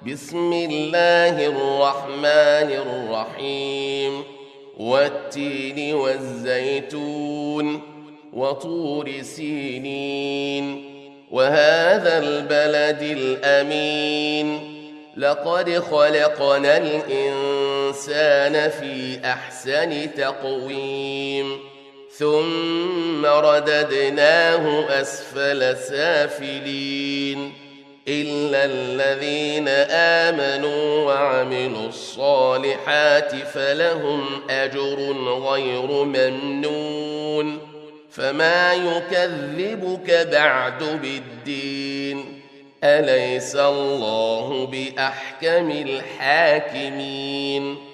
بسم الله الرحمن الرحيم والتين والزيتون وطور سينين وهذا البلد الأمين لقد خلقنا الإنسان في أحسن تقويم ثم رددناه أسفل سافلين إلا الذين آمنوا وعملوا الصالحات فلهم أجر غير ممنون فما يكذبك بعد بالدين أليس الله بأحكم الحاكمين